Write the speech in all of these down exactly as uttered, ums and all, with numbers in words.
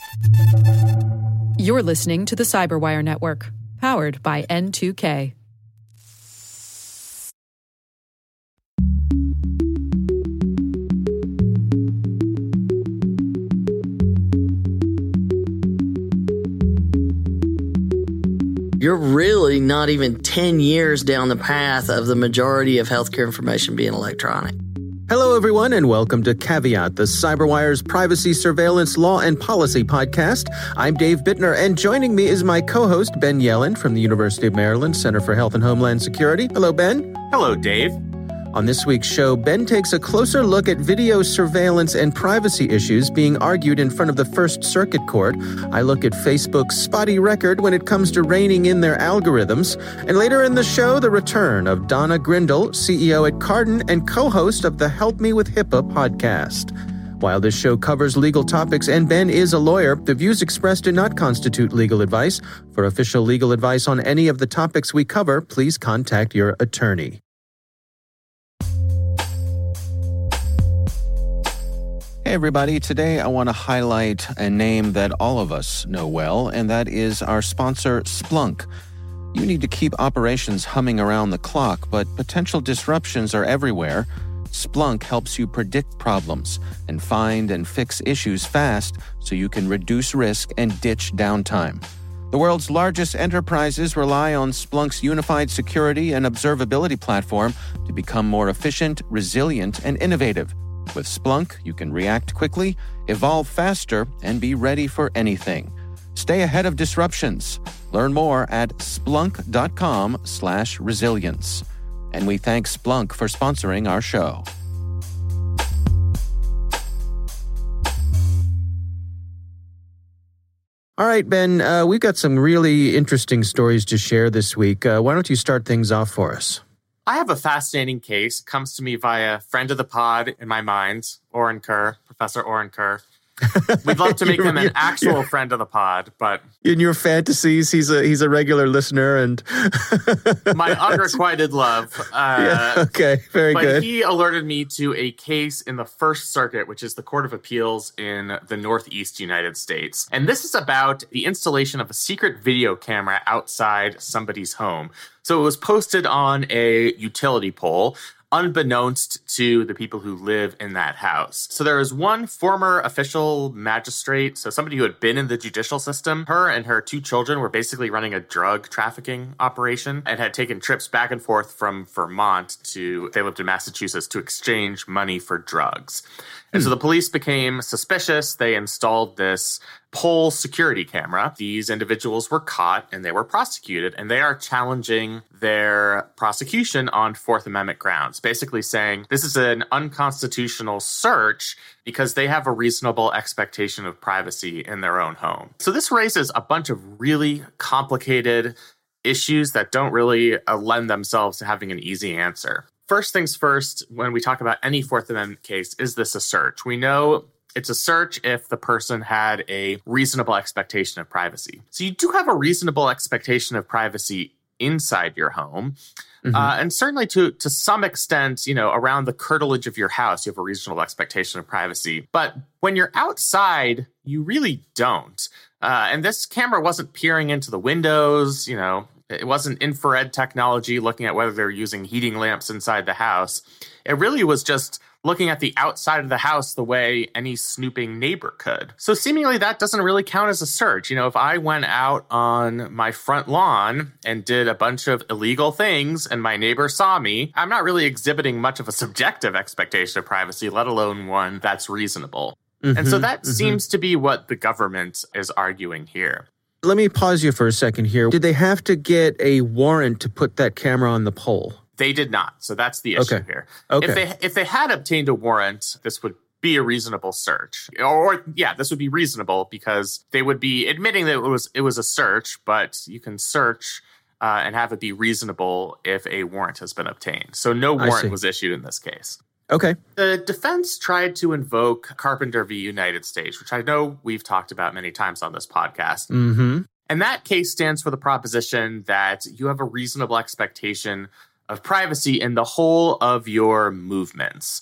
You're listening to the Cyberwire Network, powered by N two K. You're really not even ten years down the path of the majority of healthcare information being electronic. Hello, everyone, and welcome to Caveat, the CyberWire's privacy, surveillance, law, and policy podcast. I'm Dave Bittner, and joining me is my co-host, Ben Yelland from the University of Maryland Center for Health and Homeland Security. Hello, Ben. Hello, Dave. On this week's show, Ben takes a closer look at video surveillance and privacy issues being argued in front of the First Circuit Court. I look at Facebook's spotty record when it comes to reining in their algorithms. And later in the show, the return of Donna Grindle, C E O at Cardin and co-host of the Help Me with HIPAA podcast. While this show covers legal topics and Ben is a lawyer, the views expressed do not constitute legal advice. For official legal advice on any of the topics we cover, please contact your attorney. Hey everybody, today I want to highlight a name that all of us know well, and that is our sponsor, Splunk. You need to keep operations humming around the clock, but potential disruptions are everywhere. Splunk helps you predict problems and find and fix issues fast so you can reduce risk and ditch downtime. The world's largest enterprises rely on Splunk's unified security and observability platform to become more efficient, resilient, and innovative. With Splunk, you can react quickly, evolve faster, and be ready for anything. Stay ahead of disruptions. Learn more at splunk.com slash resilience. And we thank Splunk for sponsoring our show. All right, Ben, uh, we've got some really interesting stories to share this week. Uh, why don't you start things off for us? I have a fascinating case. It comes to me via friend of the pod in my mind, Oren Kerr, Professor Oren Kerr. We'd love to make him an actual friend of the pod, but in your fantasies, he's a he's a regular listener, and my unrequited love. Uh, yeah, okay, very but good. But he alerted me to a case in the First Circuit, which is the Court of Appeals in the Northeast United States, and this is about the installation of a secret video camera outside somebody's home. So it was posted on a utility pole, unbeknownst to the people who live in that house. So there was one former official magistrate, so somebody who had been in the judicial system. Her and her two children were basically running a drug trafficking operation and had taken trips back and forth from Vermont to, they lived in Massachusetts, to exchange money for drugs. And so the police became suspicious. They installed this pole security camera. These individuals were caught and they were prosecuted, and they are challenging their prosecution on Fourth Amendment grounds, basically saying this is an unconstitutional search because they have a reasonable expectation of privacy in their own home. So this raises a bunch of really complicated issues that don't really uh, lend themselves to having an easy answer. First things first, when we talk about any Fourth Amendment case, is this a search? We know it's a search if the person had a reasonable expectation of privacy. So you do have a reasonable expectation of privacy inside your home. Mm-hmm. Uh, and certainly to to some extent, you know, around the curtilage of your house, you have a reasonable expectation of privacy. But when you're outside, you really don't. Uh, and this camera wasn't peering into the windows, you know. It wasn't infrared technology looking at whether they're using heating lamps inside the house. It really was just looking at the outside of the house the way any snooping neighbor could. So seemingly that doesn't really count as a search. You know, if I went out on my front lawn and did a bunch of illegal things and my neighbor saw me, I'm not really exhibiting much of a subjective expectation of privacy, let alone one that's reasonable. Mm-hmm, and so that mm-hmm. seems to be what the government is arguing here. Let me pause you for a second here. Did they have to get a warrant to put that camera on the pole? They did not. So that's the issue okay. here. Okay. If they if they had obtained a warrant, this would be a reasonable search. Or, yeah, this would be reasonable because they would be admitting that it was it was a search, but you can search uh, and have it be reasonable if a warrant has been obtained. So no warrant was issued in this case. Okay. The defense tried to invoke Carpenter v. United States, which I know we've talked about many times on this podcast. Mm-hmm. And that case stands for the proposition that you have a reasonable expectation of privacy in the whole of your movements.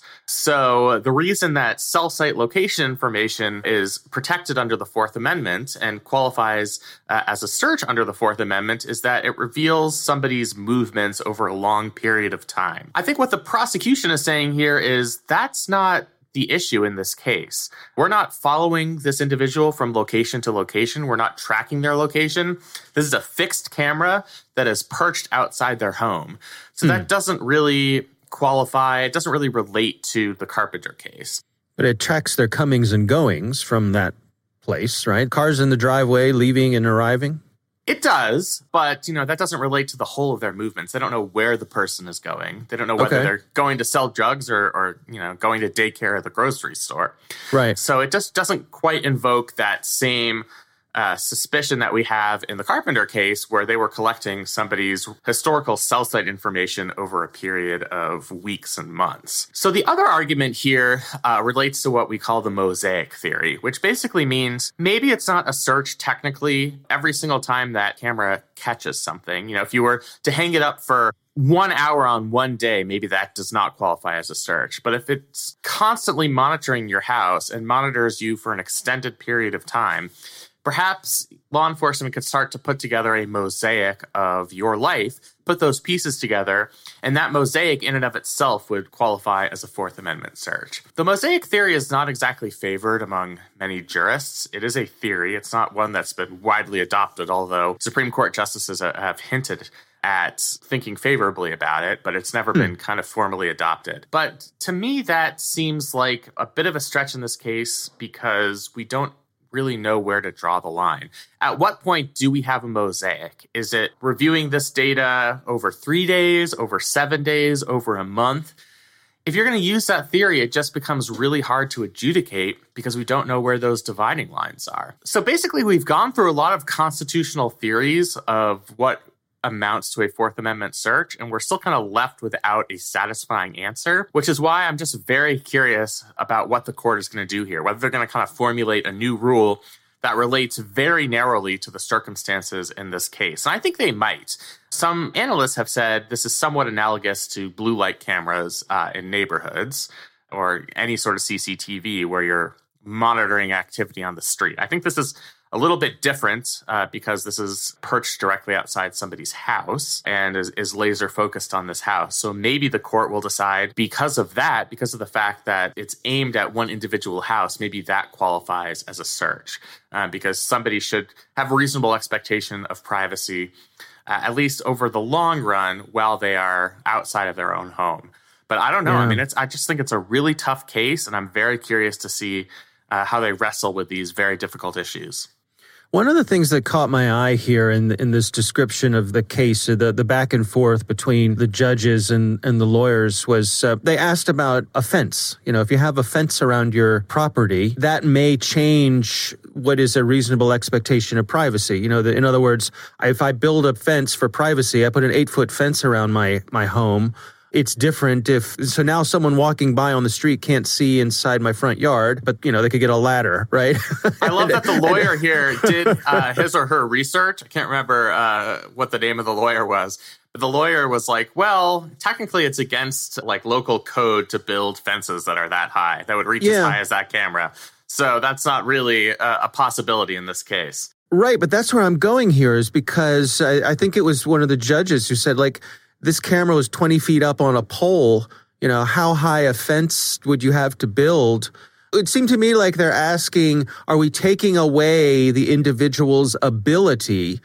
So the reason that cell site location information is protected under the Fourth Amendment and qualifies uh, as a search under the Fourth Amendment is that it reveals somebody's movements over a long period of time. I think what the prosecution is saying here is that's not the issue in this case. We're not following this individual from location to location. We're not tracking their location. This is a fixed camera that is perched outside their home. So hmm. that doesn't really qualify. It doesn't really relate to the Carpenter case. But it tracks their comings and goings from that place, right? Cars in the driveway, leaving and arriving. It does, but, you know, that doesn't relate to the whole of their movements. They don't know where the person is going. They don't know whether okay. they're going to sell drugs or, or, you know, going to daycare or the grocery store. Right. So it just doesn't quite invoke that same uh, suspicion that we have in the Carpenter case, where they were collecting somebody's historical cell site information over a period of weeks and months. So the other argument here uh, relates to what we call the mosaic theory, which basically means maybe it's not a search technically every single time that camera catches something. You know, if you were to hang it up for one hour on one day, maybe that does not qualify as a search. But if it's constantly monitoring your house and monitors you for an extended period of time, perhaps law enforcement could start to put together a mosaic of your life, put those pieces together, and that mosaic in and of itself would qualify as a Fourth Amendment search. The mosaic theory is not exactly favored among many jurists. It is a theory. It's not one that's been widely adopted, although Supreme Court justices have hinted at thinking favorably about it, but it's never hmm. been kind of formally adopted. But to me, that seems like a bit of a stretch in this case because we don't really know where to draw the line. At what point do we have a mosaic? Is it reviewing this data over three days, over seven days, over a month? If you're going to use that theory, it just becomes really hard to adjudicate because we don't know where those dividing lines are. So basically, we've gone through a lot of constitutional theories of what amounts to a Fourth Amendment search, and we're still kind of left without a satisfying answer, which is why I'm just very curious about what the court is going to do here, whether they're going to kind of formulate a new rule that relates very narrowly to the circumstances in this case. And I think they might. Some analysts have said this is somewhat analogous to blue light cameras uh, in neighborhoods or any sort of C C T V where you're monitoring activity on the street. I think this is a little bit different uh, because this is perched directly outside somebody's house and is, is laser focused on this house. So maybe the court will decide because of that, because of the fact that it's aimed at one individual house, maybe that qualifies as a search uh, because somebody should have a reasonable expectation of privacy, uh, at least over the long run while they are outside of their own home. But I don't know. Yeah. I mean, it's I just think it's a really tough case, and I'm very curious to see uh, how they wrestle with these very difficult issues. One of the things that caught my eye here in in this description of the case, the the back and forth between the judges and, and the lawyers was uh, they asked about a fence. You know, if you have a fence around your property, that may change what is a reasonable expectation of privacy. You know, the, in other words, if I build a fence for privacy, I put an eight-foot fence around my my home. It's different if, so now someone walking by on the street can't see inside my front yard, but, you know, they could get a ladder, right? I love that the lawyer here did uh, his or her research. I can't remember uh, what the name of the lawyer was, but the lawyer was like, well, technically it's against like local code to build fences that are that high, that would reach yeah. as high as that camera. So that's not really a, a possibility in this case. Right, but that's where I'm going here is because I, I think it was one of the judges who said, like, this camera was twenty feet up on a pole. You know, how high a fence would you have to build? It seemed to me like they're asking, are we taking away the individual's ability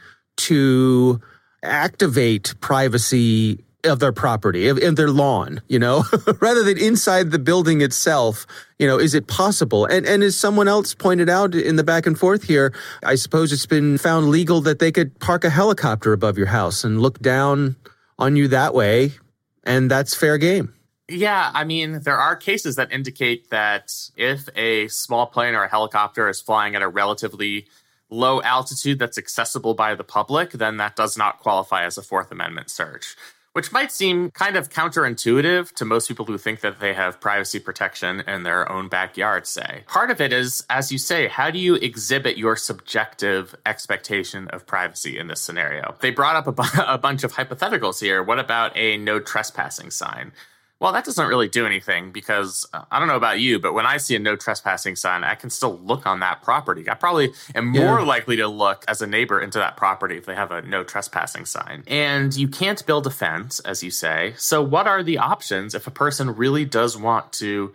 to activate privacy of their property, of, of their lawn, you know, rather than inside the building itself? You know, is it possible? And and as someone else pointed out in the back and forth here, I suppose it's been found legal that they could park a helicopter above your house and look down on you that way, and that's fair game. Yeah, I mean, there are cases that indicate that if a small plane or a helicopter is flying at a relatively low altitude that's accessible by the public, then that does not qualify as a Fourth Amendment search. which might seem kind of counterintuitive to most people who think that they have privacy protection in their own backyard, say. Part of it is, as you say, how do you exhibit your subjective expectation of privacy in this scenario? They brought up a, bu- a bunch of hypotheticals here. What about a no trespassing sign? Well, that doesn't really do anything because uh, I don't know about you, but when I see a no trespassing sign, I can still look on that property. I probably am more yeah. likely to look as a neighbor into that property if they have a no trespassing sign. And you can't build a fence, as you say. So what are the options if a person really does want to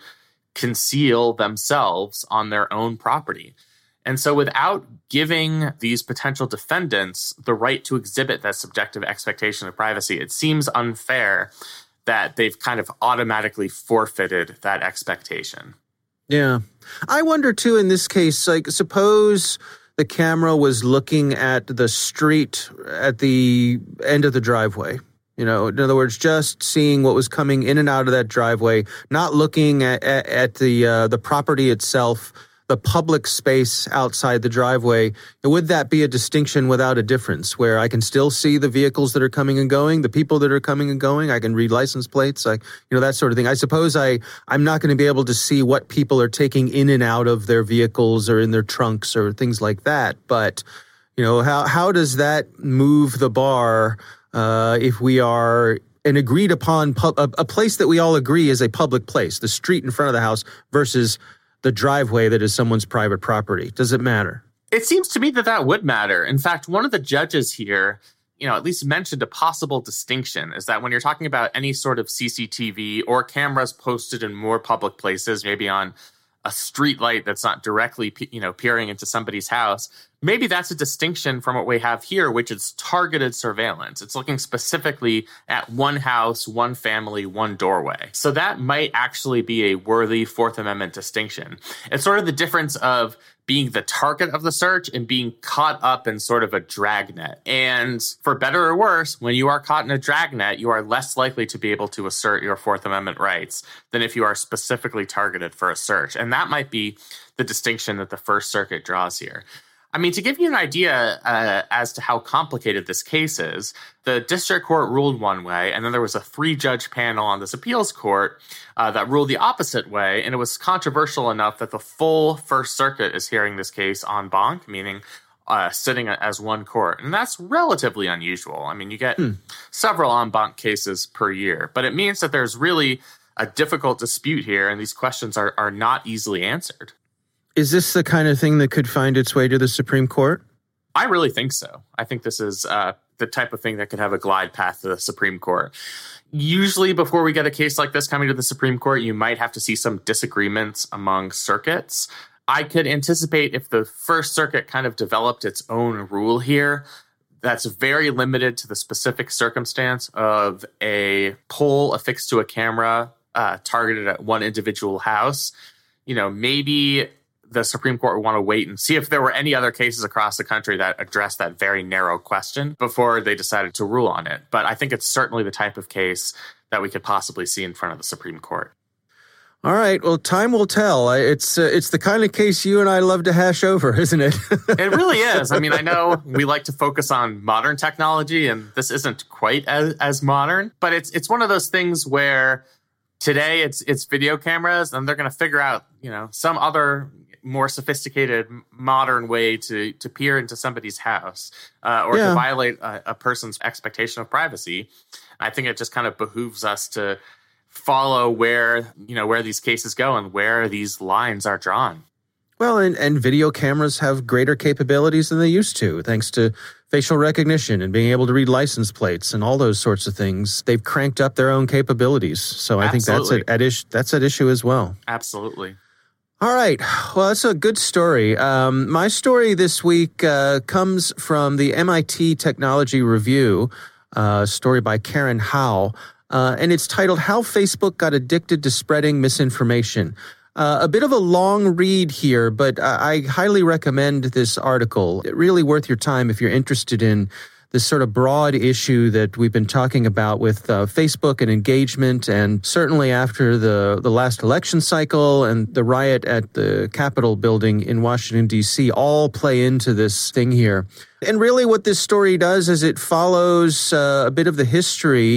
conceal themselves on their own property? And so without giving these potential defendants the right to exhibit that subjective expectation of privacy, it seems unfair that they've kind of automatically forfeited that expectation. Yeah. I wonder, too, in this case, like, suppose the camera was looking at the street at the end of the driveway. You know, in other words, just seeing what was coming in and out of that driveway, not looking at, at, at the uh, the property itself, the public space outside the driveway. Would that be a distinction without a difference, where I can still see the vehicles that are coming and going, the people that are coming and going? I can read license plates, I, you know, that sort of thing. I suppose I, I'm not going to be able to see what people are taking in and out of their vehicles or in their trunks or things like that. But, you know, how how does that move the bar uh, if we are an agreed upon pub, a, a place that we all agree is a public place, the street in front of the house versus the driveway that is someone's private property? Does it matter? It seems to me that that would matter. In fact, one of the judges here, you know, at least mentioned a possible distinction is that when you're talking about any sort of C C T V or cameras posted in more public places, maybe on a street light that's not directly, you know, peering into somebody's house, maybe that's a distinction from what we have here, which is targeted surveillance. It's looking specifically at one house, one family, one doorway. So that might actually be a worthy Fourth Amendment distinction. It's sort of the difference of being the target of the search and being caught up in sort of a dragnet. And for better or worse, when you are caught in a dragnet, you are less likely to be able to assert your Fourth Amendment rights than if you are specifically targeted for a search. And that might be the distinction that the First Circuit draws here. I mean, to give you an idea uh, as to how complicated this case is, the district court ruled one way, and then there was a three-judge panel on this appeals court uh, that ruled the opposite way, and it was controversial enough that the full First Circuit is hearing this case en banc, meaning uh, sitting as one court. And that's relatively unusual. I mean, you get hmm. several en banc cases per year, but it means that there's really a difficult dispute here, and these questions are, are not easily answered. Is this the kind of thing that could find its way to the Supreme Court? I really think so. I think this is uh, the type of thing that could have a glide path to the Supreme Court. Usually before we get a case like this coming to the Supreme Court, you might have to see some disagreements among circuits. I could anticipate if the First Circuit kind of developed its own rule here that's very limited to the specific circumstance of a pole affixed to a camera uh, targeted at one individual house. You know, maybe the Supreme Court would want to wait and see if there were any other cases across the country that addressed that very narrow question before they decided to rule on it. But I think it's certainly the type of case that we could possibly see in front of the Supreme Court. All right. Well, time will tell. It's uh, it's the kind of case you and I love to hash over, isn't it? It really is. I mean, I know we like to focus on modern technology, and this isn't quite as, as modern, but it's it's one of those things where today it's it's video cameras, and they're going to figure out, you know, some other more sophisticated modern way to to peer into somebody's house uh, or yeah. to violate a, a person's expectation of privacy. I think it just kind of behooves us to follow where, you know, where these cases go and where these lines are drawn. Well, and, and video cameras have greater capabilities than they used to, thanks to facial recognition and being able to read license plates and all those sorts of things. They've cranked up their own capabilities. So I Absolutely. think that's at, at issue, that's at issue as well. Absolutely. All right. Well, that's a good story. Um, my story this week uh, comes from the M I T Technology Review, a uh, story by Karen Howe, uh, and it's titled How Facebook Got Addicted to Spreading Misinformation. Uh, a bit of a long read here, but I, I highly recommend this article. It's really worth your time if you're interested in this sort of broad issue that we've been talking about with uh, Facebook and engagement, and certainly after the, the last election cycle and the riot at the Capitol building in Washington, D C, all play into this thing here. And really what this story does is it follows uh, a bit of the history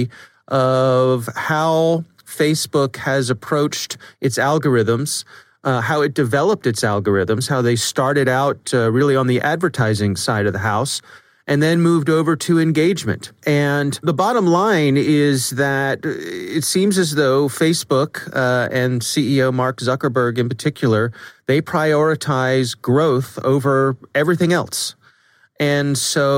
of how Facebook has approached its algorithms, uh, how it developed its algorithms, how they started out uh, really on the advertising side of the house, and then moved over to engagement. And the bottom line is that it seems as though Facebook uh, and C E O Mark Zuckerberg in particular, they prioritize growth over everything else. And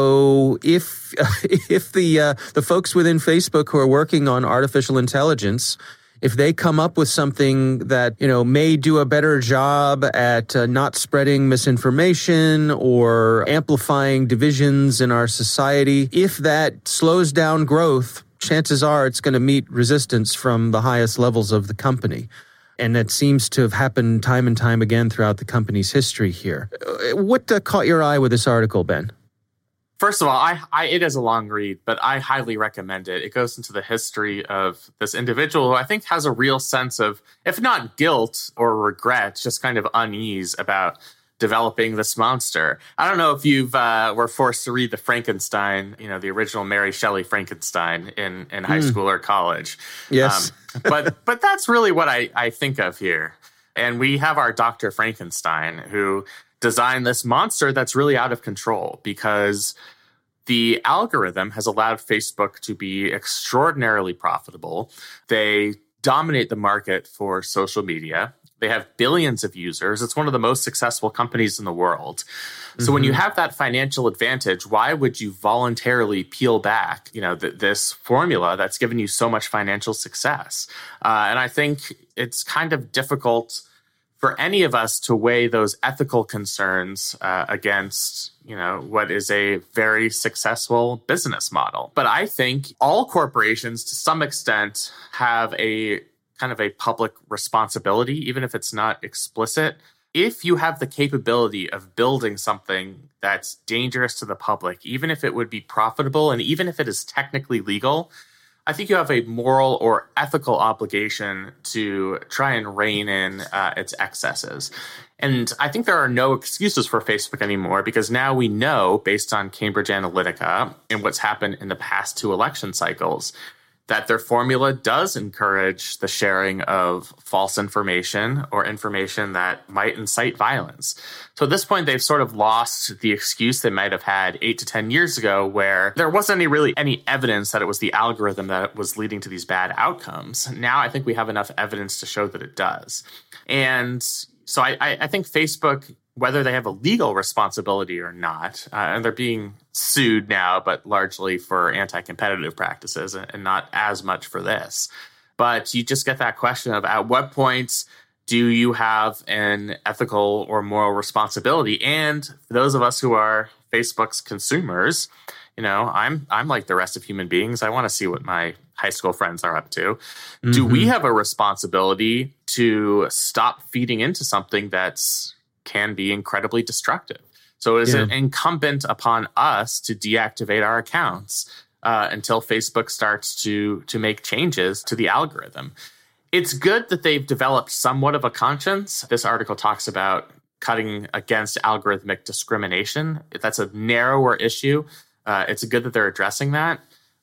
so if if the uh, the folks within Facebook who are working on artificial intelligence, if they come up with something that, you know, may do a better job at uh, not spreading misinformation or amplifying divisions in our society, if that slows down growth, chances are it's going to meet resistance from the highest levels of the company. And that seems to have happened time and time again throughout the company's history here. What uh, caught your eye with this article, Ben? First of all, I, I it is a long read, but I highly recommend it. It goes into the history of this individual who I think has a real sense of, if not guilt or regret, just kind of unease about developing this monster. I don't know if you've uh, were forced to read the Frankenstein, you know, the original Mary Shelley Frankenstein in, in high mm. school or college. Yes. Um, but but that's really what I, I think of here. And we have our Doctor Frankenstein, who designed this monster that's really out of control because the algorithm has allowed Facebook to be extraordinarily profitable. They dominate the market for social media. They have billions of users. It's one of the most successful companies in the world. So mm-hmm. when you have that financial advantage, why would you voluntarily peel back, you know, th- this formula that's given you so much financial success? Uh, and I think it's kind of difficult for any of us to weigh those ethical concerns uh, against, you know, what is a very successful business model. But I think all corporations, to some extent, have a kind of a public responsibility, even if it's not explicit. If you have the capability of building something that's dangerous to the public, even if it would be profitable and even if it is technically legal, I think you have a moral or ethical obligation to try and rein in uh, its excesses. And I think there are no excuses for Facebook anymore because now we know, based on Cambridge Analytica and what's happened in the past two election cycles, that their formula does encourage the sharing of false information or information that might incite violence. So at this point, they've sort of lost the excuse they might have had eight to ten years ago, where there wasn't any really any evidence that it was the algorithm that was leading to these bad outcomes. Now I think we have enough evidence to show that it does. And so I, I think Facebook, whether they have a legal responsibility or not, uh, and they're being sued now, but largely for anti-competitive practices and not as much for this. But you just get that question of at what point do you have an ethical or moral responsibility? And for those of us who are Facebook's consumers, you know, I'm I'm like the rest of human beings. I want to see what my high school friends are up to. Mm-hmm. Do we have a responsibility to stop feeding into something that's can be incredibly destructive? So is yeah. it incumbent upon us to deactivate our accounts uh, until Facebook starts to to make changes to the algorithm? It's good that they've developed somewhat of a conscience. This article talks about cutting against algorithmic discrimination. That's a narrower issue. Uh, it's good that they're addressing that.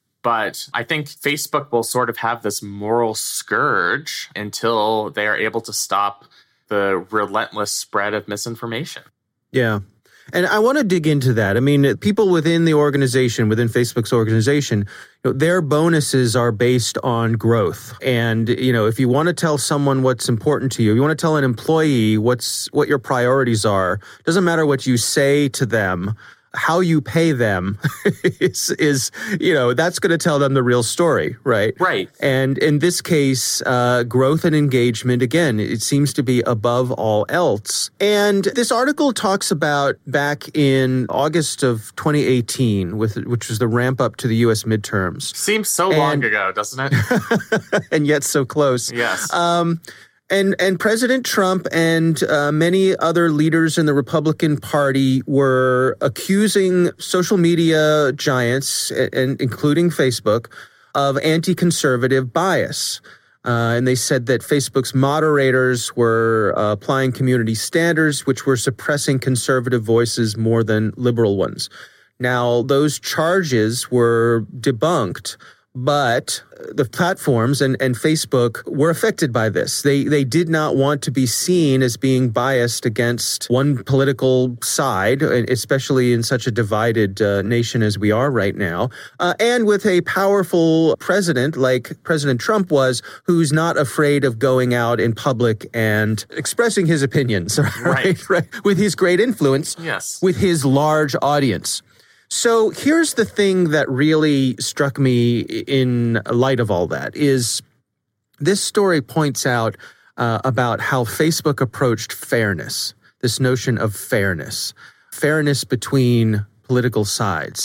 But I think Facebook will sort of have this moral scourge until they are able to stop the relentless spread of misinformation. Yeah. And I want to dig into that. I mean, people within the organization, within Facebook's organization, you know, their bonuses are based on growth. And, you know, if you want to tell someone what's important to you, you want to tell an employee what's what your priorities are, doesn't matter what you say to them. How you pay them is, is, you know, that's going to tell them the real story, right? Right. And in this case, uh, growth and engagement, again, it seems to be above all else. And this article talks about back in August of twenty eighteen, with which was the ramp up to the U S midterms. Seems so and, long ago, doesn't it? And yet so close. Yes. Um, And and President Trump and uh, many other leaders in the Republican Party were accusing social media giants, and including Facebook, of anti-conservative bias. Uh, and they said that Facebook's moderators were uh, applying community standards, which were suppressing conservative voices more than liberal ones. Now, those charges were debunked But the platforms and, and Facebook were affected by this. They they did not want to be seen as being biased against one political side, especially in such a divided uh, nation as we are right now. Uh, and with a powerful president like President Trump was, who's not afraid of going out in public and expressing his opinions, right? Right. right? With his great influence, yes. with his large audience. So here's the thing that really struck me in light of all that is this story points out uh, about how Facebook approached fairness, this notion of fairness, fairness between political sides.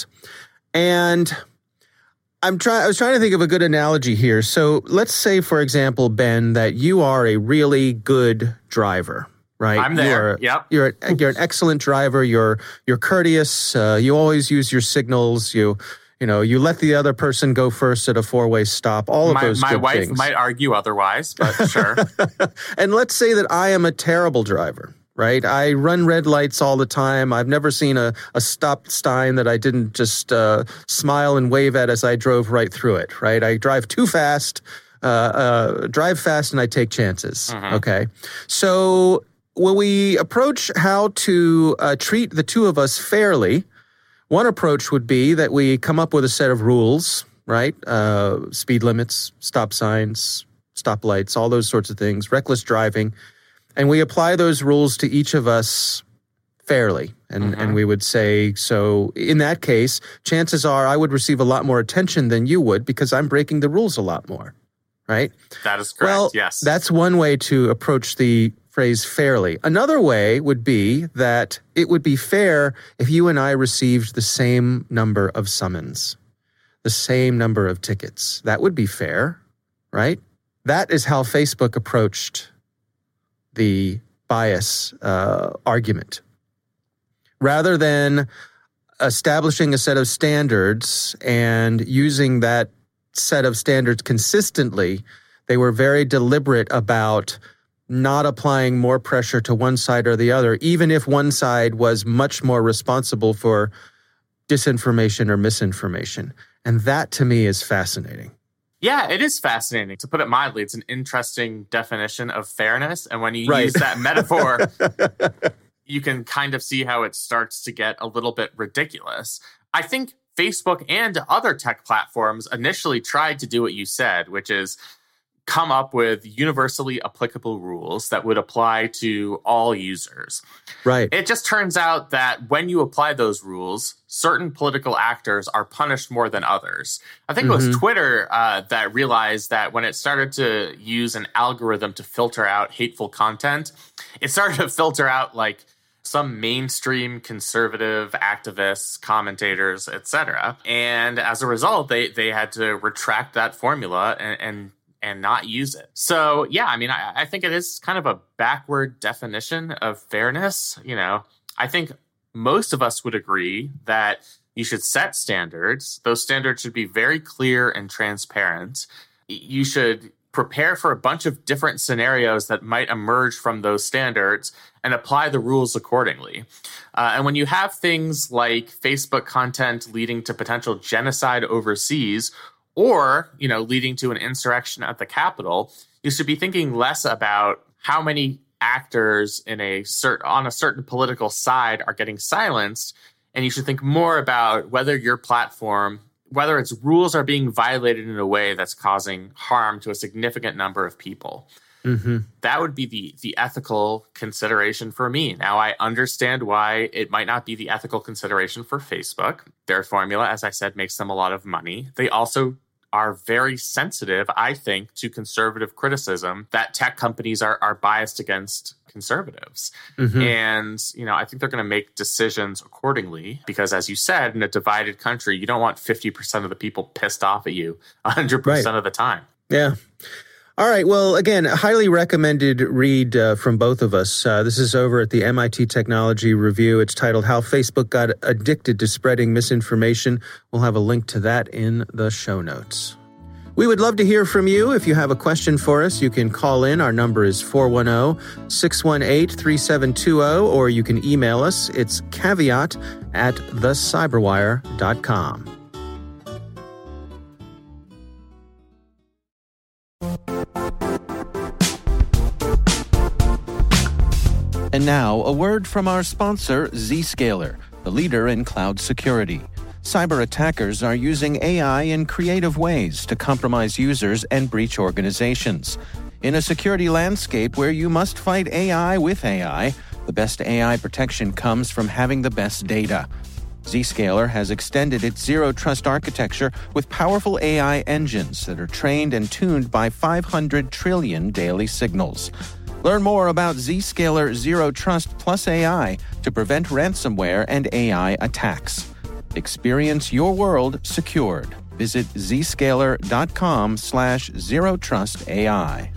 And I'm trying. I was trying to think of a good analogy here. So let's say, for example, Ben, that you are a really good driver. Right, I'm there. You're, yep, you're you're an excellent driver. You're you're courteous. Uh, you always use your signals. You you know you let the other person go first at a four way stop. All of my, those. My good wife things. might argue otherwise, but sure. And let's say that I am a terrible driver. Right, I run red lights all the time. I've never seen a a stop sign that I didn't just uh, smile and wave at as I drove right through it. Right, I drive too fast. Uh, uh, drive fast, and I take chances. Mm-hmm. Okay, so. When we approach how to uh, treat the two of us fairly, one approach would be that we come up with a set of rules, right? Uh, speed limits, stop signs, stoplights, all those sorts of things, reckless driving. And we apply those rules to each of us fairly. And, mm-hmm. and we would say, so in that case, chances are I would receive a lot more attention than you would because I'm breaking the rules a lot more, right? That is correct, well, yes. That's one way to approach the phrase fairly. Another way would be that it would be fair if you and I received the same number of summons, the same number of tickets. That would be fair, right? That is how Facebook approached the bias uh, argument. Rather than establishing a set of standards and using that set of standards consistently, they were very deliberate about not applying more pressure to one side or the other, even if one side was much more responsible for disinformation or misinformation. And that, to me, is fascinating. Yeah, it is fascinating. To put it mildly, it's an interesting definition of fairness. And when you right. use that metaphor, you can kind of see how it starts to get a little bit ridiculous. I think Facebook and other tech platforms initially tried to do what you said, which is come up with universally applicable rules that would apply to all users. Right. It just turns out that when you apply those rules, certain political actors are punished more than others. I think mm-hmm. it was Twitter uh, that realized that when it started to use an algorithm to filter out hateful content, it started to filter out like some mainstream conservative activists, commentators, et cetera. And as a result, they they had to retract that formula and, and and not use it. So, yeah, I mean, I, I think it is kind of a backward definition of fairness. You know, I think most of us would agree that you should set standards. Those standards should be very clear and transparent. You should prepare for a bunch of different scenarios that might emerge from those standards and apply the rules accordingly. Uh, and when you have things like Facebook content leading to potential genocide overseas, or, you know, leading to an insurrection at the Capitol, you should be thinking less about how many actors in a cert- on a certain political side are getting silenced, and you should think more about whether your platform, whether its rules are being violated in a way that's causing harm to a significant number of people. Mm-hmm. That would be the the ethical consideration for me. Now, I understand why it might not be the ethical consideration for Facebook. Their formula, as I said, makes them a lot of money. They also are very sensitive, I think, to conservative criticism that tech companies are, are biased against conservatives. Mm-hmm. And, you know, I think they're going to make decisions accordingly because, as you said, in a divided country, you don't want fifty percent of the people pissed off at you one hundred percent right. of the time. Yeah. All right. Well, again, highly recommended read uh, from both of us. Uh, this is over at the M I T Technology Review. It's titled How Facebook Got Addicted to Spreading Misinformation. We'll have a link to that in the show notes. We would love to hear from you. If you have a question for us, you can call in. Our number is four one zero, six one eight, three seven two zero, or you can email us. It's caveat at the cyberwire dot com. And now, a word from our sponsor, Zscaler, the leader in cloud security. Cyber attackers are using A I in creative ways to compromise users and breach organizations. In a security landscape where you must fight A I with A I, the best A I protection comes from having the best data. Zscaler has extended its zero-trust architecture with powerful A I engines that are trained and tuned by five hundred trillion daily signals. Learn more about Zscaler Zero Trust Plus A I to prevent ransomware and A I attacks. Experience your world secured. Visit zscaler.com slash zero trust AI.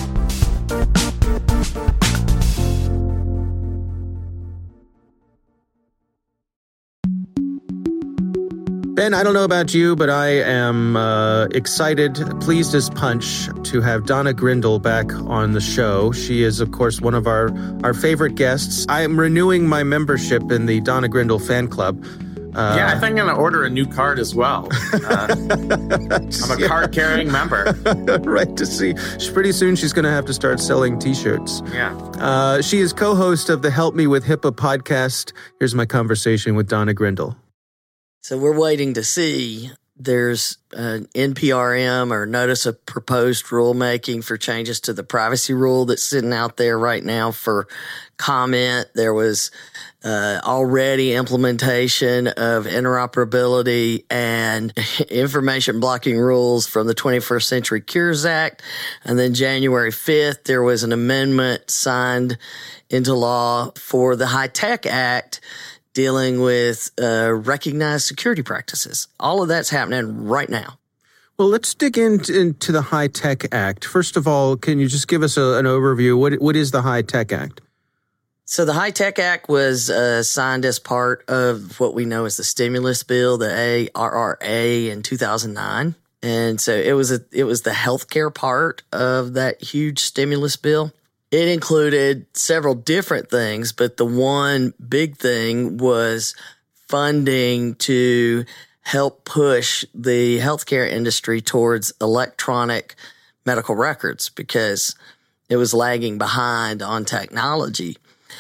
Ben, I don't know about you, but I am uh, excited, pleased as punch, to have Donna Grindle back on the show. She is, of course, one of our, our favorite guests. I am renewing my membership in the Donna Grindle fan club. Uh, yeah, I think I'm going to order a new card as well. Uh, I'm a card-carrying member. Right, to see. Pretty soon she's going to have to start selling T-shirts. Yeah. Uh, she is co-host of the Help Me with HIPAA podcast. Here's my conversation with Donna Grindle. So we're waiting to see. There's an N P R M or Notice of Proposed Rulemaking for changes to the privacy rule that's sitting out there right now for comment. There was uh, already implementation of interoperability and information blocking rules from the twenty-first Century Cures Act. And then January fifth, there was an amendment signed into law for the HITECH Act, dealing with uh, recognized security practices. All of that's happening right now. Well, let's dig into, into the HITECH Act. First of all, can you just give us a, an overview? What What is the HITECH Act? So the HITECH Act was uh, signed as part of what we know as the stimulus bill, the A R R A, in two thousand nine. And so it was a, it was the healthcare part of that huge stimulus bill. It included several different things, but the one big thing was funding to help push the healthcare industry towards electronic medical records because it was lagging behind on technology.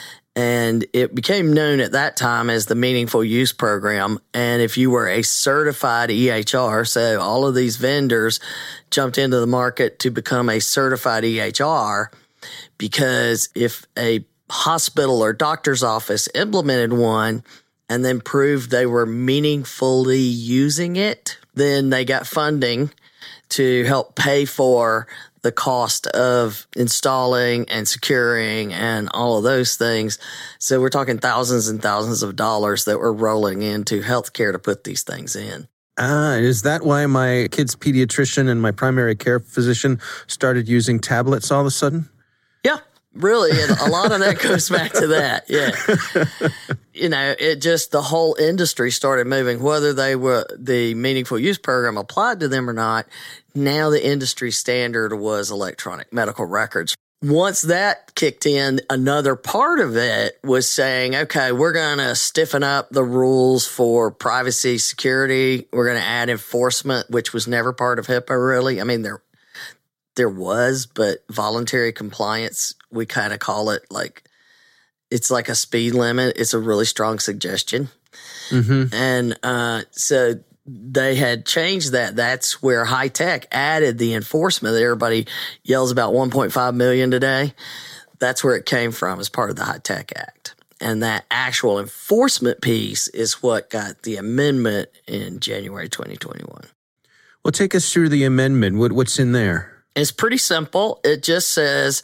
And it became known at that time as the Meaningful Use Program. And if you were a certified E H R, so all of these vendors jumped into the market to become a certified E H R, because if a hospital or doctor's office implemented one and then proved they were meaningfully using it, then they got funding to help pay for the cost of installing and securing and all of those things. So we're talking thousands and thousands of dollars that were rolling into healthcare to put these things in. Ah, is that why my kid's pediatrician and my primary care physician started using tablets all of a sudden? Yeah, really. And a lot of that goes back to that. Yeah. You know, it just, the whole industry started moving, whether they were, the Meaningful Use Program applied to them or not. Now the industry standard was electronic medical records. Once that kicked in, another part of it was saying, okay, we're going to stiffen up the rules for privacy, security. We're going to add enforcement, which was never part of HIPAA, really. I mean, there There was, but voluntary compliance, we kind of call it like, it's like a speed limit. It's a really strong suggestion. Mm-hmm. And uh, so they had changed that. That's where HITECH added the enforcement that everybody yells about one point five million today. That's where it came from as part of the HITECH Act. And that actual enforcement piece is what got the amendment in January twenty twenty-one. Well, take us through the amendment. What, what's in there? It's pretty simple. It just says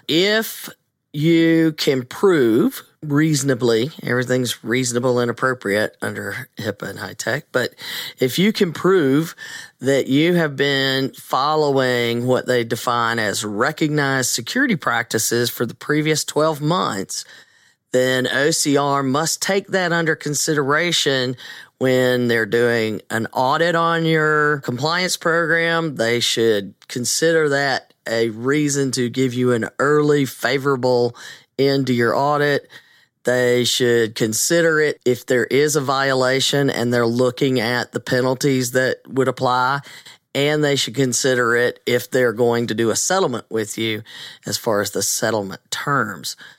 if you can prove reasonably, everything's reasonable and appropriate under HIPAA and HITECH, but if you can prove that you have been following what they define as recognized security practices for the previous twelve months, then O C R must take that under consideration when they're doing an audit on your compliance program. They should consider that a reason to give you an early favorable end to your audit. They should consider it if there is a violation and they're looking at the penalties that would apply. And they should consider it if they're going to do a settlement with you as far as the settlement terms.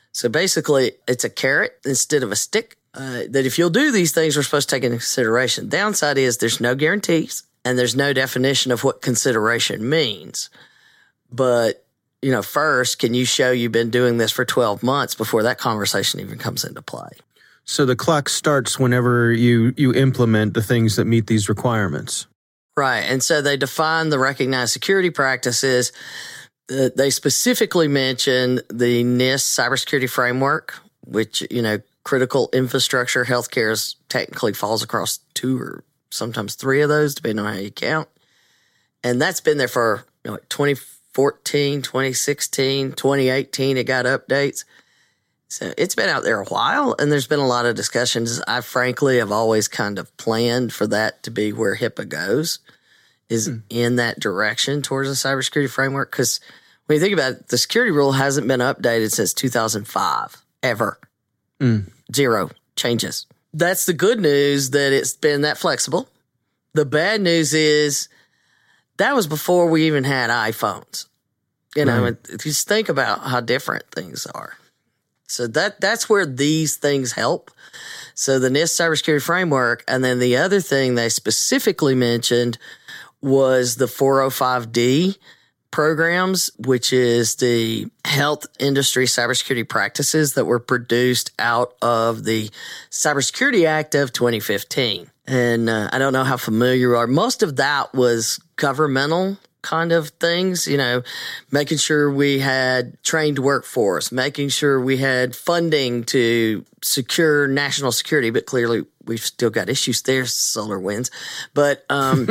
So basically, it's a carrot instead of a stick. Uh, that if you'll do these things, we're supposed to take into consideration. Downside is there's no guarantees and there's no definition of what consideration means. But, you know, first, can you show you've been doing this for twelve months before that conversation even comes into play? So the clock starts whenever you, you implement the things that meet these requirements. Right. And so they define the recognized security practices. Uh, they specifically mention the NIST cybersecurity framework, which, you know, critical infrastructure healthcare is technically falls across two or sometimes three of those, depending on how you count. And that's been there for you know, twenty fourteen, twenty sixteen, twenty eighteen. It got updates. So it's been out there a while, and there's been a lot of discussions. I frankly have always kind of planned for that to be where HIPAA goes, is mm. in that direction towards a cybersecurity framework. Because when you think about it, the security rule hasn't been updated since two thousand five, ever. Mm. Zero changes. That's the good news, that it's been that flexible. The bad news is that was before we even had iPhones. You know, right. If you just think about how different things are. So that that's where these things help. So the NIST cybersecurity framework, and then the other thing they specifically mentioned was the four oh five D programs, which is the health industry cybersecurity practices that were produced out of the Cybersecurity Act of twenty fifteen. And uh, I don't know how familiar you are. Most of that was governmental kind of things, you know, making sure we had trained workforce, making sure we had funding to secure national security, but clearly we've still got issues there, SolarWinds. But, um,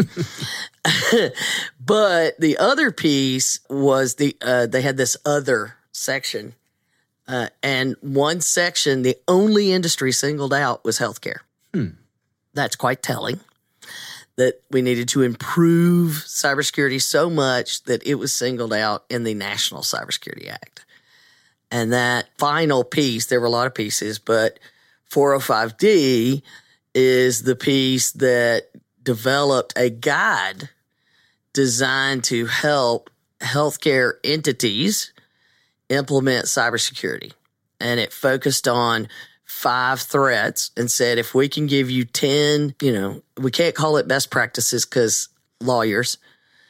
but the other piece was the, uh, they had this other section, uh, and one section, the only industry singled out was healthcare. Hmm. That's quite telling. That we needed to improve cybersecurity so much that it was singled out in the National Cybersecurity Act. And that final piece, there were a lot of pieces, but four oh five D is the piece that developed a guide designed to help healthcare entities implement cybersecurity. And it focused on five threats and said, if we can give you ten, you know, we can't call it best practices because lawyers,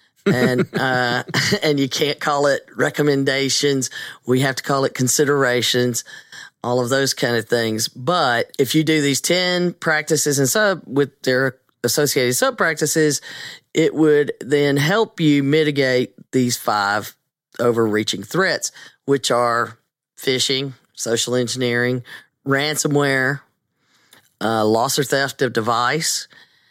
and uh, and you can't call it recommendations. We have to call it considerations, all of those kind of things. But if you do these ten practices and sub with their associated sub practices, it would then help you mitigate these five overreaching threats, which are phishing, social engineering, ransomware, uh, loss or theft of device,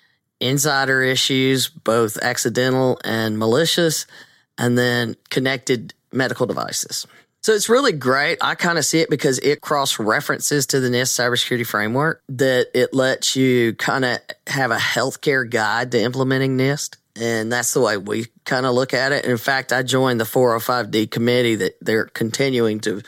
insider issues, both accidental and malicious, and then connected medical devices. So it's really great. I kind of see it because it cross-references to the NIST cybersecurity framework, that it lets you kind of have a healthcare guide to implementing NIST. And that's the way we kind of look at it. In fact, I joined the four oh five D committee that they're continuing to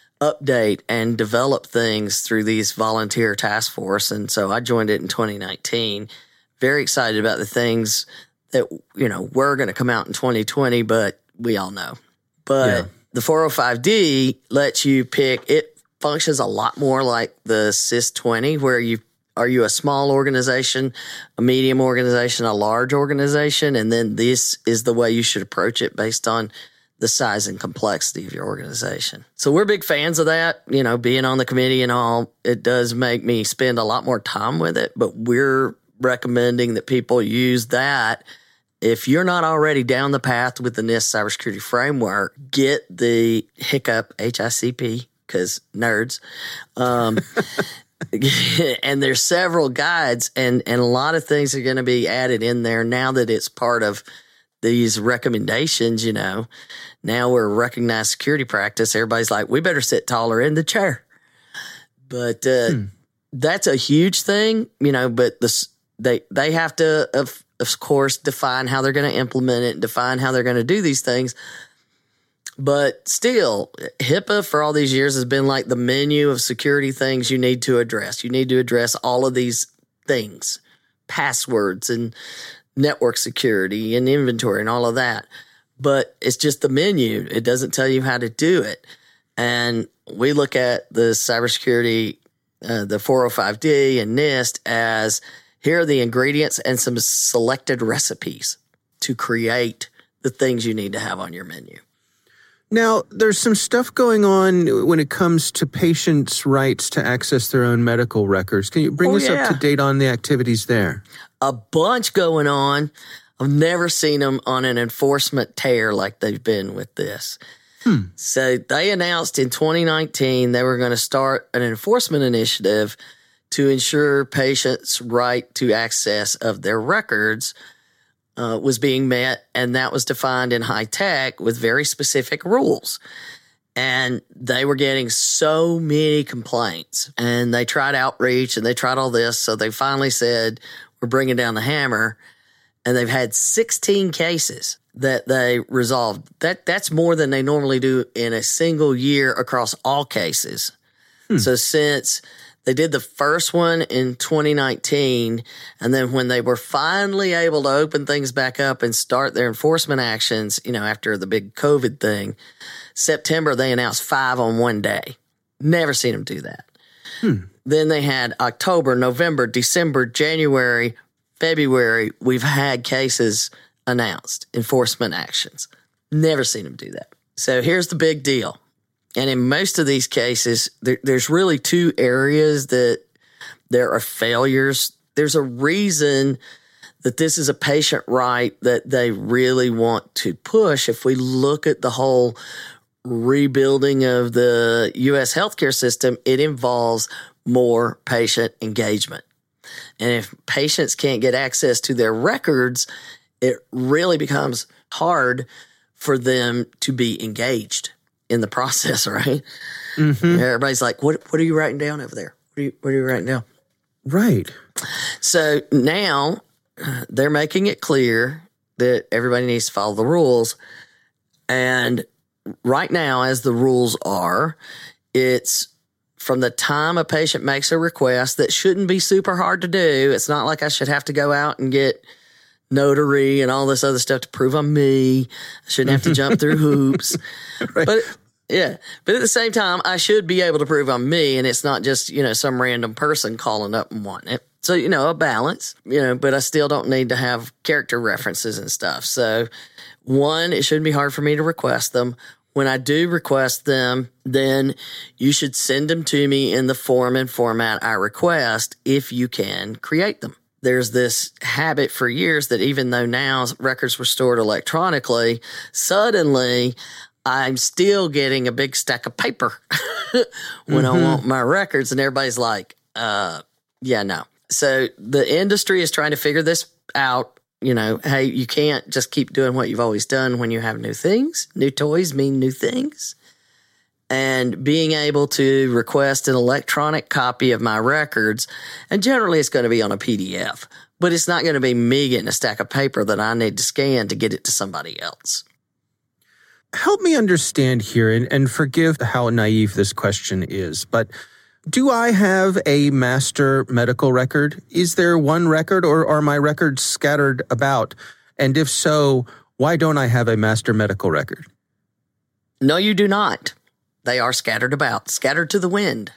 update and develop things through these volunteer task force. And so I joined it in twenty nineteen. Very excited about the things that, you know, were going to come out in twenty twenty, but we all know. But yeah. The four oh five D lets you pick, it functions a lot more like the S I S twenty, where you are you a small organization, a medium organization, a large organization, and then this is the way you should approach it based on the size and complexity of your organization. So we're big fans of that. You know, being on the committee and all, it does make me spend a lot more time with it, but we're recommending that people use that. If you're not already down the path with the NIST cybersecurity framework, get the HICCUP, H I C P, because nerds. Um, and there's several guides, and, and a lot of things are going to be added in there now that it's part of these recommendations. You know, now we're a recognized security practice. Everybody's like, we better sit taller in the chair. But uh, hmm. that's a huge thing, you know, but this, they, they have to, of, of course, define how they're going to implement it, define how they're going to do these things. But still, HIPAA for all these years has been like the menu of security things you need to address. You need to address all of these things, passwords and network security and inventory and all of that. But it's just the menu. It doesn't tell you how to do it. And we look at the cybersecurity, uh, the four oh five D and NIST as here are the ingredients and some selected recipes to create the things you need to have on your menu. Now, there's some stuff going on when it comes to patients' rights to access their own medical records. Can you bring oh, us yeah. up to date on the activities there? A bunch going on. I've never seen them on an enforcement tear like they've been with this. Hmm. So they announced in twenty nineteen they were going to start an enforcement initiative to ensure patients' right to access of their records Uh, was being met, and that was defined in high tech with very specific rules. And they were getting so many complaints, and they tried outreach and they tried all this. So they finally said, we're bringing down the hammer. And they've had sixteen cases that they resolved. That That's more than they normally do in a single year across all cases. Hmm. So since they did the first one in twenty nineteen, and then when they were finally able to open things back up and start their enforcement actions, you know, after the big COVID thing, September, they announced five on one day. Never seen them do that. Hmm. Then they had October, November, December, January, February. We've had cases announced, enforcement actions. Never seen them do that. So here's the big deal. And in most of these cases, there, there's really two areas that there are failures. There's a reason that this is a patient right that they really want to push. If we look at the whole rebuilding of the U S healthcare system, it involves more patient engagement. And if patients can't get access to their records, it really becomes hard for them to be engaged in the process, right? Mm-hmm. Everybody's like, what What are you writing down over there? What are you, what are you writing down? Right. So now they're making it clear that everybody needs to follow the rules. And right now, as the rules are, it's from the time a patient makes a request that shouldn't be super hard to do. It's not like I should have to go out and get notary and all this other stuff to prove I'm me. I shouldn't have to jump through hoops. Right. But yeah, but at the same time, I should be able to prove I'm me, and it's not just, you know, some random person calling up and wanting it. So, you know, a balance, you know, but I still don't need to have character references and stuff. So one, it shouldn't be hard for me to request them. When I do request them, then you should send them to me in the form and format I request if you can create them. There's this habit for years that even though now records were stored electronically, suddenly I'm still getting a big stack of paper when mm-hmm. I want my records. And everybody's like, uh, yeah, no. So the industry is trying to figure this out. You know, hey, you can't just keep doing what you've always done when you have new things. New toys mean new things. And being able to request an electronic copy of my records, and generally it's going to be on a P D F, but it's not going to be me getting a stack of paper that I need to scan to get it to somebody else. Help me understand here, and, and forgive how naive this question is, but do I have a master medical record? Is there one record, or are my records scattered about? And if so, why don't I have a master medical record? No, you do not. They are scattered about, scattered to the wind.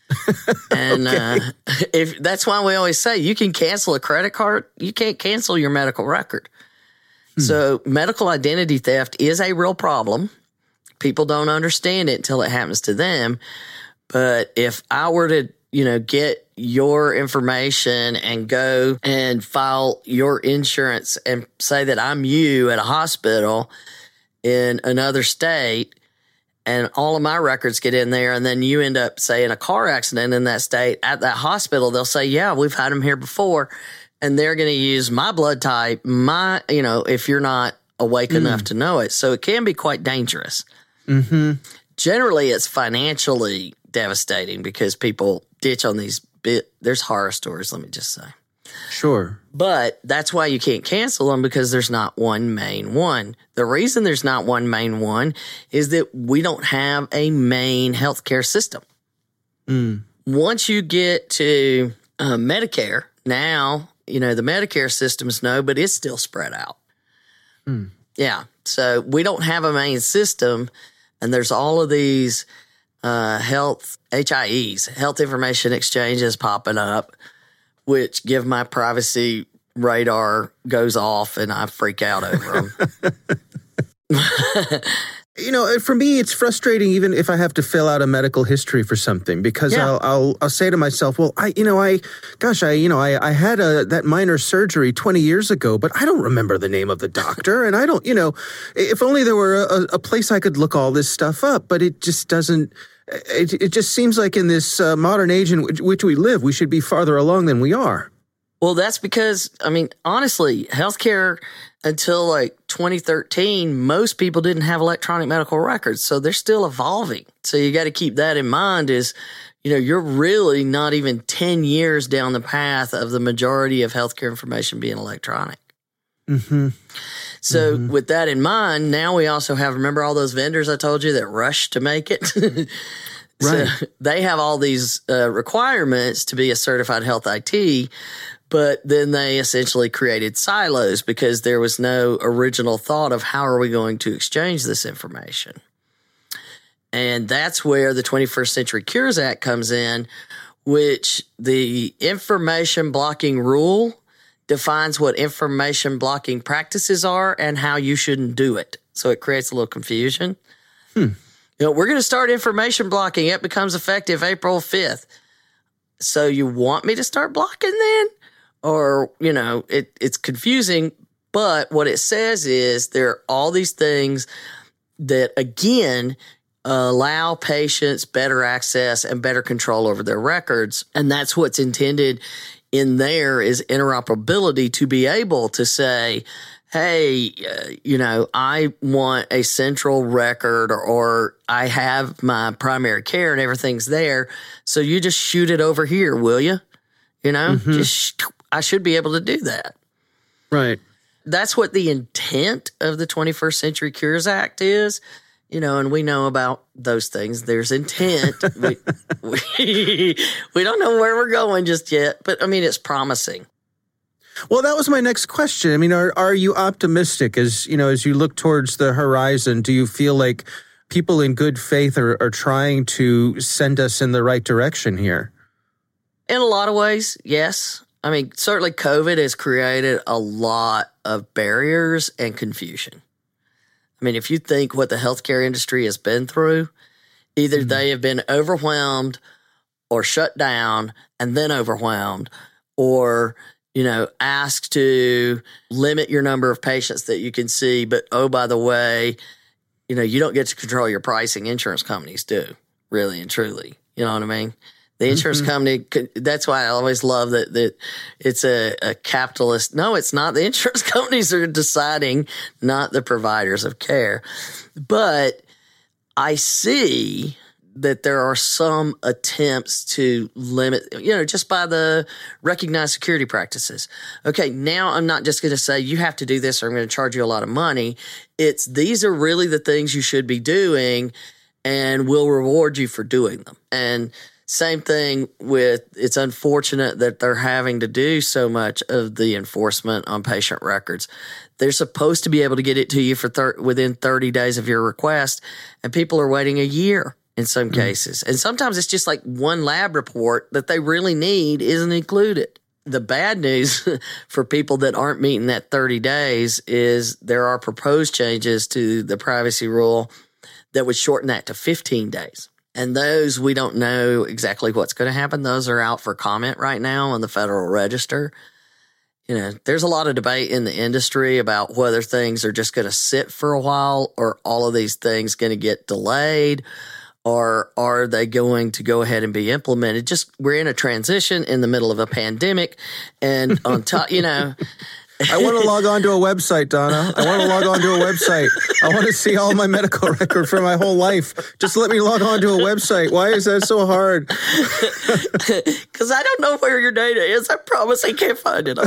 And okay. uh, if that's why we always say you can cancel a credit card, you can't cancel your medical record. Hmm. So medical identity theft is a real problem. People don't understand it until it happens to them. But if I were to, you know, get your information and go and file your insurance and say that I'm you at a hospital in another state, and all of my records get in there, and then you end up, say, in a car accident in that state at that hospital, they'll say, yeah, we've had them here before, and they're going to use my blood type, my, you know, if you're not awake mm. enough to know it. So it can be quite dangerous. Mm-hmm. Generally, it's financially devastating because people ditch on these bit. There's horror stories, let me just say. Sure. But that's why you can't cancel them, because there's not one main one. The reason there's not one main one is that we don't have a main healthcare system. Mm. Once you get to uh, Medicare, now, you know, the Medicare systems know, but it's still spread out. Mm. Yeah. So we don't have a main system, and there's all of these uh, health H I Es, health information exchanges popping up, which give my privacy radar goes off and I freak out over them. You know, for me, it's frustrating even if I have to fill out a medical history for something, because yeah. I'll, I'll I'll say to myself, well, I you know I, gosh, I you know I, I had a that minor surgery twenty years ago, but I don't remember the name of the doctor, and I don't you know, if only there were a, a place I could look all this stuff up, but it just doesn't. It it just seems like in this uh, modern age in which, which we live, we should be farther along than we are. Well, that's because I mean, honestly, healthcare. Until like twenty thirteen, most people didn't have electronic medical records, so they're still evolving. So you got to keep that in mind is, you know, you're really not even ten years down the path of the majority of healthcare information being electronic. Mm-hmm. So mm-hmm. with that in mind, now we also have, remember all those vendors I told you that rushed to make it? Right. So they have all these uh, requirements to be a certified health I T, but then they essentially created silos because there was no original thought of how are we going to exchange this information. And that's where the twenty-first Century Cures Act comes in, which the information blocking rule defines what information blocking practices are and how you shouldn't do it. So it creates a little confusion. Hmm. You know, we're going to start information blocking. It becomes effective April fifth. So you want me to start blocking then? Or, you know, it, it's confusing, but what it says is there are all these things that, again, allow patients better access and better control over their records. And that's what's intended in there is interoperability to be able to say, hey, uh, you know, I want a central record or, or I have my primary care and everything's there. So you just shoot it over here, will you? You know, mm-hmm. just I should be able to do that. Right. That's what the intent of the twenty-first Century Cures Act is, you know, and we know about those things. There's intent. we, we, we don't know where we're going just yet, but I mean, it's promising. Well, that was my next question. I mean, are are you optimistic as, you know, as you look towards the horizon? Do you feel like people in good faith are, are trying to send us in the right direction here? In a lot of ways, yes. I mean, certainly COVID has created a lot of barriers and confusion. I mean, if you think what the healthcare industry has been through, either mm-hmm. they have been overwhelmed or shut down and then overwhelmed, or, you know, asked to limit your number of patients that you can see. But, oh, by the way, you know, you don't get to control your pricing. Insurance companies do, really and truly. You know what I mean? The insurance mm-hmm. company, that's why I always love that that it's a, a capitalist. No, it's not. The insurance companies are deciding, not the providers of care. But I see that there are some attempts to limit, you know, just by the recognized security practices. Okay, now I'm not just going to say you have to do this or I'm going to charge you a lot of money. It's these are really the things you should be doing and we'll reward you for doing them. And same thing with, it's unfortunate that they're having to do so much of the enforcement on patient records. They're supposed to be able to get it to you for thir- within thirty days of your request, and people are waiting a year in some mm-hmm. cases. And sometimes it's just like one lab report that they really need isn't included. The bad news for people that aren't meeting that thirty days is there are proposed changes to the privacy rule that would shorten that to fifteen days. And those, we don't know exactly what's going to happen. Those are out for comment right now on the Federal Register. You know, there's a lot of debate in the industry about whether things are just going to sit for a while or all of these things going to get delayed, or are they going to go ahead and be implemented? Just, we're in a transition in the middle of a pandemic. And on top, you know, I want to log on to a website, Donna. I want to log on to a website. I want to see all my medical record for my whole life. Just let me log on to a website. Why is that so hard? Because I don't know where your data is. I promise I can't find it.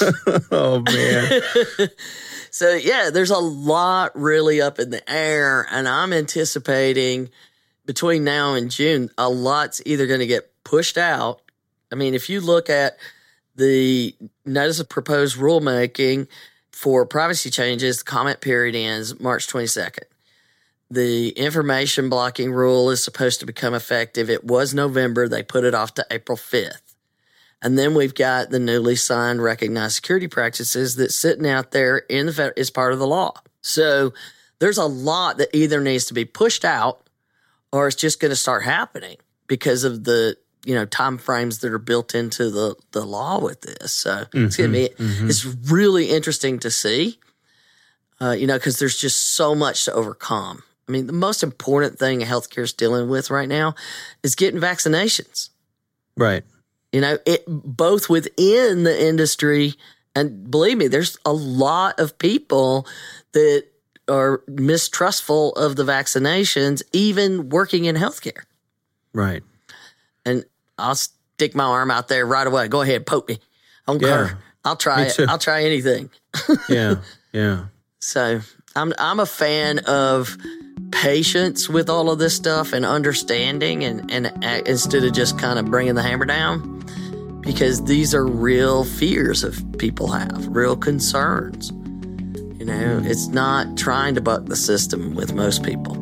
Oh, man. So, yeah, there's a lot really up in the air, and I'm anticipating between now and June, a lot's either going to get pushed out. I mean, if you look at the notice of proposed rulemaking for privacy changes, the comment period ends March twenty-second. The information blocking rule is supposed to become effective. It was November. They put it off to April fifth. And then we've got the newly signed recognized security practices that's sitting out there in the fed- as part of the law. So there's a lot that either needs to be pushed out or it's just going to start happening because of the, you know, time frames that are built into the, the law with this. So mm-hmm, it's going to be, mm-hmm. it's really interesting to see, uh, you know, because there's just so much to overcome. I mean, the most important thing healthcare is dealing with right now is getting vaccinations. Right. You know, it both within the industry, and believe me, there's a lot of people that are mistrustful of the vaccinations, even working in healthcare. Right. And I'll stick my arm out there right away. Go ahead, poke me. I don't Yeah. care. I'll try it. I'll try anything. Yeah. Yeah. So I'm I'm a fan of patience with all of this stuff and understanding and, and uh, instead of just kind of bringing the hammer down, because these are real fears of people have, real concerns. You know, it's not trying to buck the system with most people.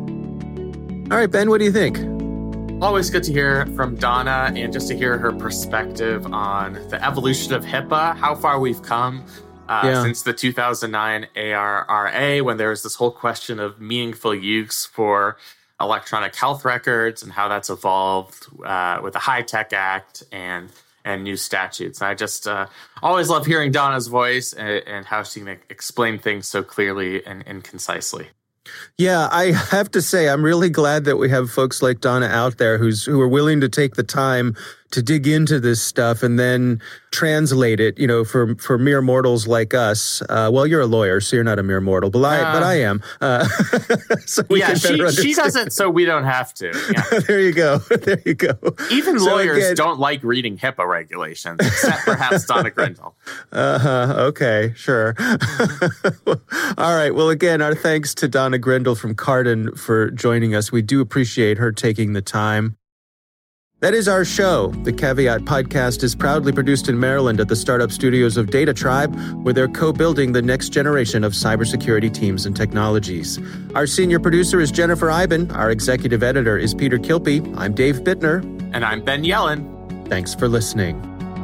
All right, Ben, what do you think? Always good to hear from Donna and just to hear her perspective on the evolution of HIPAA, how far we've come. Uh, yeah. Since the two thousand nine A R R A, when there was this whole question of meaningful use for electronic health records and how that's evolved uh, with the HITECH Act and and new statutes. And I just uh, always love hearing Donna's voice and, and how she can explain things so clearly and, and concisely. Yeah, I have to say, I'm really glad that we have folks like Donna out there who's who are willing to take the time to dig into this stuff and then translate it, you know, for for mere mortals like us. Uh, well, you're a lawyer, so you're not a mere mortal, but I, uh, but I am. Uh, so we yeah, can she, better she doesn't, so we don't have to. Yeah. There you go. There you go. Even so lawyers again, don't like reading HIPAA regulations, except perhaps Donna Grindle. Uh-huh. Okay, sure. All right. Well, again, our thanks to Donna Grindle from Cardin for joining us. We do appreciate her taking the time. That is our show. The Caveat podcast is proudly produced in Maryland at the startup studios of Data Tribe, where they're co-building the next generation of cybersecurity teams and technologies. Our senior producer is Jennifer Iben. Our executive editor is Peter Kilpie. I'm Dave Bittner. And I'm Ben Yellen. Thanks for listening.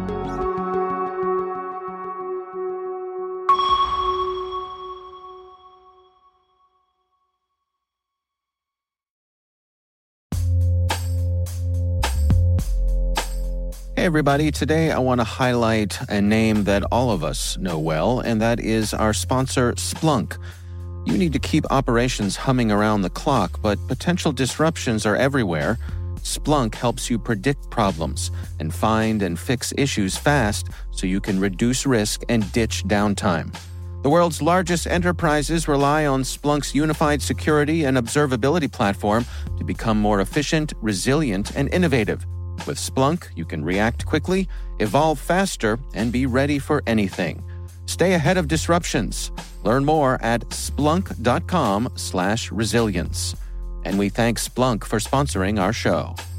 Hey everybody, today I want to highlight a name that all of us know well, and that is our sponsor, Splunk. You need to keep operations humming around the clock, but potential disruptions are everywhere. Splunk helps you predict problems and find and fix issues fast so you can reduce risk and ditch downtime. The world's largest enterprises rely on Splunk's unified security and observability platform to become more efficient, resilient, and innovative. With Splunk, you can react quickly, evolve faster, and be ready for anything. Stay ahead of disruptions. Learn more at splunk.com slash resilience. And we thank Splunk for sponsoring our show.